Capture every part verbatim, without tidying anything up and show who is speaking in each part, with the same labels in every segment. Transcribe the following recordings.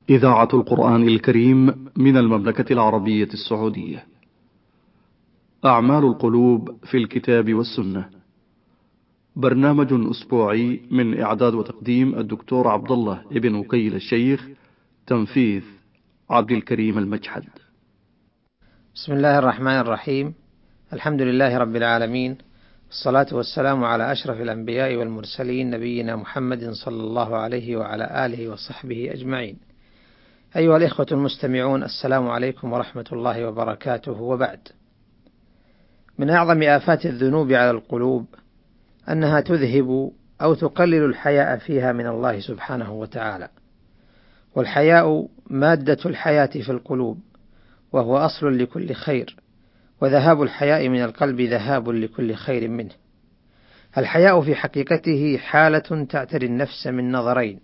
Speaker 1: إذاعة القرآن الكريم من المملكة العربية السعودية. أعمال القلوب في الكتاب والسنة، برنامج أسبوعي من إعداد وتقديم الدكتور عبد الله ابن وكيل الشيخ، تنفيذ عبد الكريم المجحد.
Speaker 2: بسم الله الرحمن الرحيم. الحمد لله رب العالمين، الصلاة والسلام على أشرف الأنبياء والمرسلين، نبينا محمد صلى الله عليه وعلى آله وصحبه أجمعين. أيها الإخوة المستمعون، السلام عليكم ورحمة الله وبركاته. وبعد، من أعظم آفات الذنوب على القلوب أنها تذهب أو تقلل الحياء فيها من الله سبحانه وتعالى، والحياء مادة الحياة في القلوب، وهو أصل لكل خير، وذهاب الحياء من القلب ذهاب لكل خير منه. الحياء في حقيقته حالة تعتري النفس من نظرين: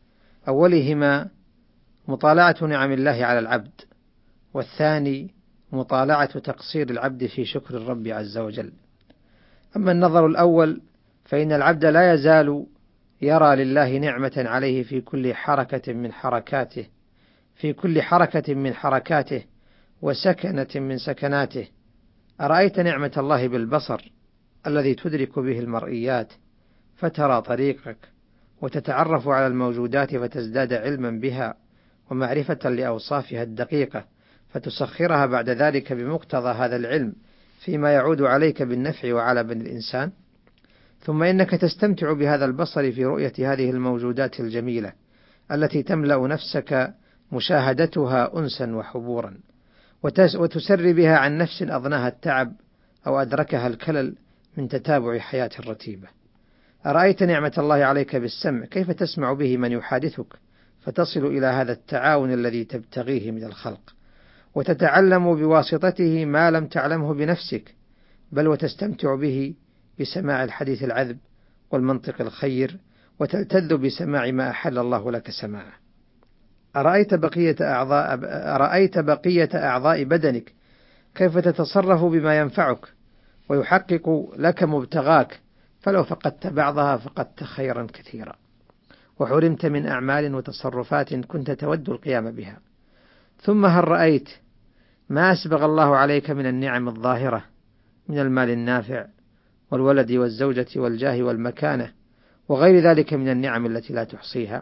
Speaker 2: أولهما مطالعة نعم الله على العبد، والثاني مطالعة تقصير العبد في شكر الرب عز وجل. أما النظر الأول فإن العبد لا يزال يرى لله نعمة عليه في كل حركة من حركاته في كل حركة من حركاته وسكنة من سكناته. أرأيت نعمة الله بالبصر الذي تدرك به المرئيات فترى طريقك وتتعرف على الموجودات فتزداد علما بها ومعرفة لأوصافها الدقيقة، فتسخرها بعد ذلك بمقتضى هذا العلم فيما يعود عليك بالنفع وعلى بني الإنسان. ثم إنك تستمتع بهذا البصر في رؤية هذه الموجودات الجميلة التي تملأ نفسك مشاهدتها أنسا وحبورا، وتسري بها عن نفس أضناها التعب أو أدركها الكلل من تتابع حياة رتيبة. أرأيت نعمة الله عليك بالسمع، كيف تسمع به من يحادثك فتصل إلى هذا التعاون الذي تبتغيه من الخلق، وتتعلم بواسطته ما لم تعلمه بنفسك، بل وتستمتع به بسماع الحديث العذب والمنطق الخير، وتلتذ بسماع ما أحل الله لك سماعه. أرأيت بقية أعضاء أرأيت بقية أعضاء بدنك كيف تتصرف بما ينفعك ويحقق لك مبتغاك، فلو فقدت بعضها فقدت خيرا كثيرا، وحرمت من أعمال وتصرفات كنت تود القيام بها. ثم هل رأيت ما أسبغ الله عليك من النعم الظاهرة من المال النافع والولد والزوجة والجاه والمكانة وغير ذلك من النعم التي لا تحصيها؟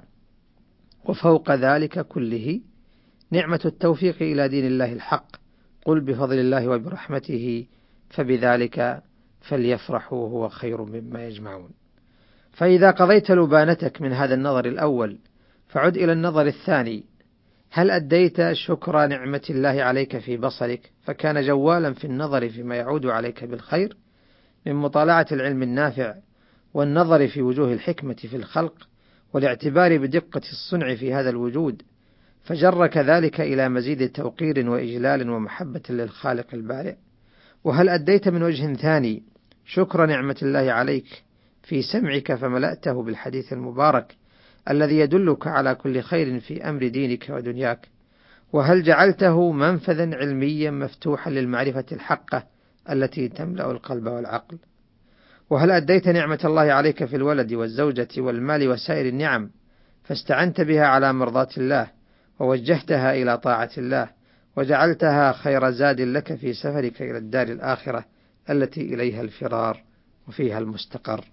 Speaker 2: وفوق ذلك كله نعمة التوفيق إلى دين الله الحق. قل بفضل الله وبرحمته فبذلك فليفرحوا هو خير مما يجمعون. فإذا قضيت لبانتك من هذا النظر الأول فعد إلى النظر الثاني: هل أديت شكر نعمة الله عليك في بصرك فكان جوالا في النظر فيما يعود عليك بالخير من مطالعة العلم النافع والنظر في وجوه الحكمة في الخلق والاعتبار بدقة الصنع في هذا الوجود، فجرك ذلك إلى مزيد توقير وإجلال ومحبة للخالق البارئ؟ وهل أديت من وجه ثاني شكر نعمة الله عليك في سمعك فملأته بالحديث المبارك الذي يدلك على كل خير في أمر دينك ودنياك؟ وهل جعلته منفذا علميا مفتوحا للمعرفة الحقة التي تملأ القلب والعقل؟ وهل أديت نعمة الله عليك في الولد والزوجة والمال وسائر النعم فاستعنت بها على مرضاة الله ووجهتها إلى طاعة الله وجعلتها خير زاد لك في سفرك إلى الدار الآخرة التي إليها الفرار وفيها المستقر؟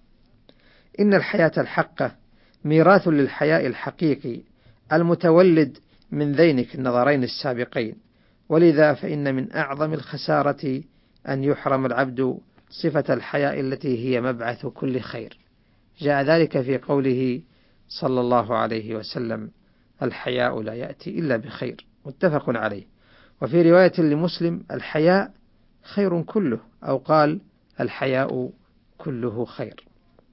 Speaker 2: إن الحياة الحقة ميراث للحياء الحقيقي المتولد من ذينك النظرين السابقين، ولذا فإن من أعظم الخسارة أن يحرم العبد صفة الحياء التي هي مبعث كل خير. جاء ذلك في قوله صلى الله عليه وسلم: الحياء لا يأتي إلا بخير، متفق عليه. وفي رواية لمسلم: الحياء خير كله، أو قال: الحياء كله خير.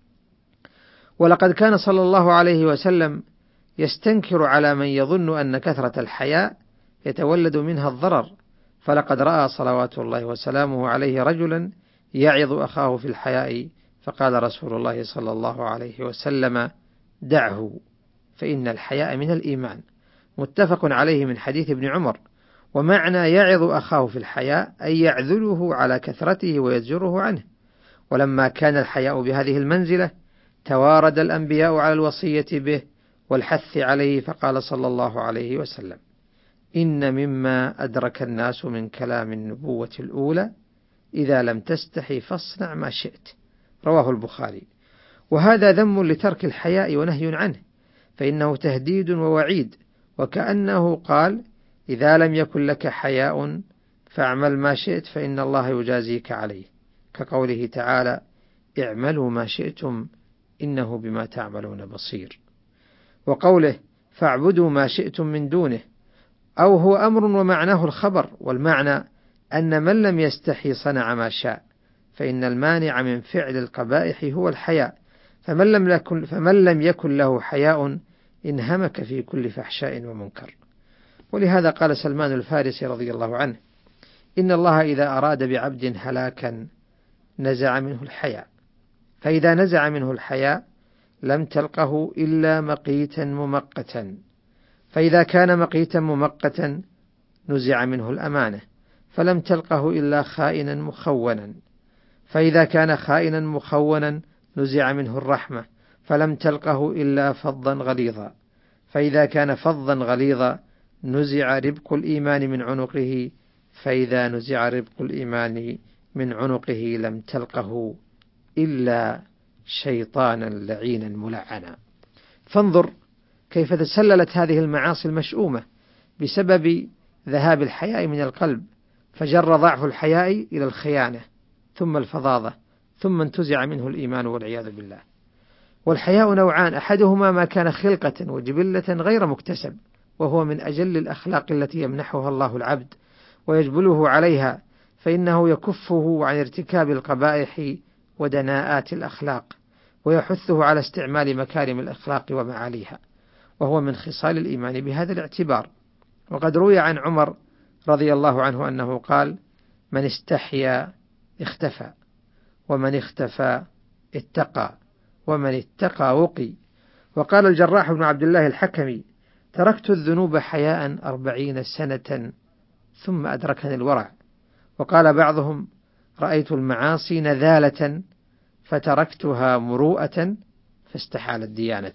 Speaker 2: ولقد كان صلى الله عليه وسلم يستنكر على من يظن أن كثرة الحياء يتولد منها الضرر، فلقد رأى صلوات الله وسلامه عليه رجلا يعظ أخاه في الحياء فقال رسول الله صلى الله عليه وسلم: دعه فإن الحياء من الإيمان، متفق عليه من حديث ابن عمر. ومعنى يعظ أخاه في الحياء أي يعذله على كثرته ويزجره عنه. ولما كان الحياء بهذه المنزلة توارد الأنبياء على الوصية به والحث عليه، فقال صلى الله عليه وسلم: إن مما أدرك الناس من كلام النبوة الأولى إذا لم تستحي فاصنع ما شئت، رواه البخاري. وهذا ذم لترك الحياء ونهي عنه، فإنه تهديد ووعيد، وكأنه قال: إذا لم يكن لك حياء فاعمل ما شئت فإن الله يجازيك عليه، كقوله تعالى: اعملوا ما شئتم إنه بما تعملون بصير. وقوله: فاعبدوا ما شئتم من دونه، أو هو أمر ومعناه الخبر، والمعنى أن من لم يستحي صنع ما شاء، فإن المانع من فعل القبائح هو الحياء، فمن لم يكن, فمن لم يكن له حياء انهمك في كل فحشاء ومنكر. ولهذا قال سلمان الفارسي رضي الله عنه: إن الله إذا أراد بعبد هلاكا نزع منه الحياء، فإذا نزع منه الحياء لم تلقه إلا مقيتا ممقتا، فإذا كان مقيتا ممقتا نزع منه الأمانة، فلم تلقه إلا خائنا مخونا، فإذا كان خائنا مخونا نزع منه الرحمة، فلم تلقه إلا فظا غليظا، فإذا كان فظا غليظا نزع ربق الإيمان من عنقه، فإذا نزع ربق الإيمان من عنقه لم تلقه إلا شيطانا لعينا ملعنا. فانظر كيف تسللت هذه المعاصي المشؤومة بسبب ذهاب الحياء من القلب، فجر ضعف الحياء إلى الخيانة، ثم الفظاظة، ثم انتزع منه الإيمان والعياذ بالله. والحياء نوعان: أحدهما ما كان خلقة وجبلة غير مكتسب، وهو من أجل الأخلاق التي يمنحها الله العبد ويجبله عليها، فإنه يكفه عن ارتكاب القبائح ودناءات الأخلاق، ويحثه على استعمال مكارم الأخلاق ومعاليها، وهو من خصال الإيمان بهذا الاعتبار. وقد روي عن عمر رضي الله عنه أنه قال: من استحيا اختفى، ومن اختفى اتقى، ومن اتقى وقي. وقال الجراح بن عبد الله الحكمي: تركت الذنوب حياء أربعين سنة ثم أدركني الورع. وقال بعضهم: رأيت المعاصي نذالة فتركتها مروءة فاستحالت ديانة.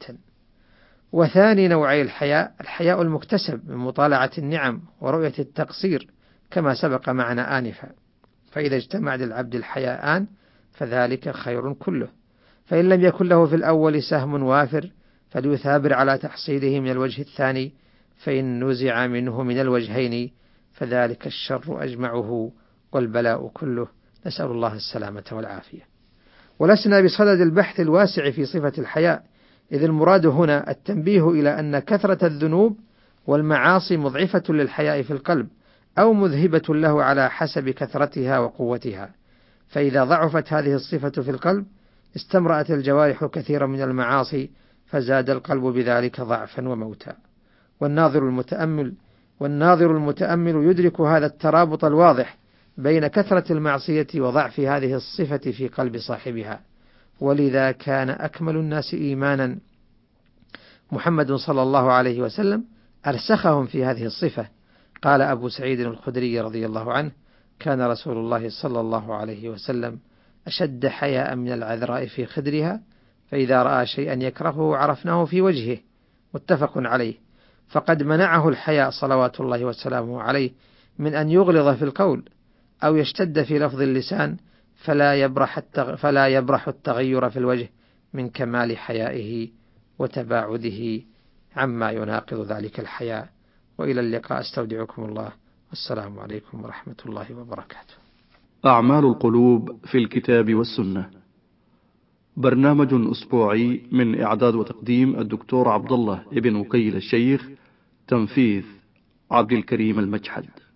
Speaker 2: وثاني نوعي الحياء الحياء المكتسب من مطالعة النعم ورؤية التقصير، كما سبق معنا آنفا، فإذا اجتمع للعبد الحياءان فذلك خير كله، فإن لم يكن له في الأول سهم وافر فليثابر على تحصيله من الوجه الثاني، فإن نزع منه من الوجهين فذلك الشر أجمعه والبلاء كله، نسأل الله السلامة والعافية. ولسنا بصدد البحث الواسع في صفة الحياء، إذ المراد هنا التنبيه إلى أن كثرة الذنوب والمعاصي مضعفة للحياء في القلب، أو مذهبة له على حسب كثرتها وقوتها، فإذا ضعفت هذه الصفة في القلب استمرأت الجوارح كثيرا من المعاصي، فزاد القلب بذلك ضعفا وموتا. والناظر المتأمل والناظر المتأمل يدرك هذا الترابط الواضح بين كثرة المعصية وضعف هذه الصفة في قلب صاحبها. ولذا كان أكمل الناس إيمانا محمد صلى الله عليه وسلم أرسخهم في هذه الصفة. قال أبو سعيد الخدري رضي الله عنه: كان رسول الله صلى الله عليه وسلم أشد حياء من العذراء في خدرها، فإذا رأى شيئا يكرهه عرفناه في وجهه. متفق عليه. فقد منعه الحياء صلوات الله وسلامه عليه من أن يغلظ في القول أو يشتد في لفظ اللسان، فلا يبرح التغ... فلا يبرح التغير في الوجه من كمال حيائه وتباعده عما يناقض ذلك الحياء. وإلى اللقاء، استودعكم الله، والسلام عليكم ورحمة الله وبركاته.
Speaker 1: أعمال القلوب في الكتاب والسنة، برنامج أسبوعي من إعداد وتقديم الدكتور عبد الله ابن وكيل الشيخ، تنفيذ عبد الكريم المجحد.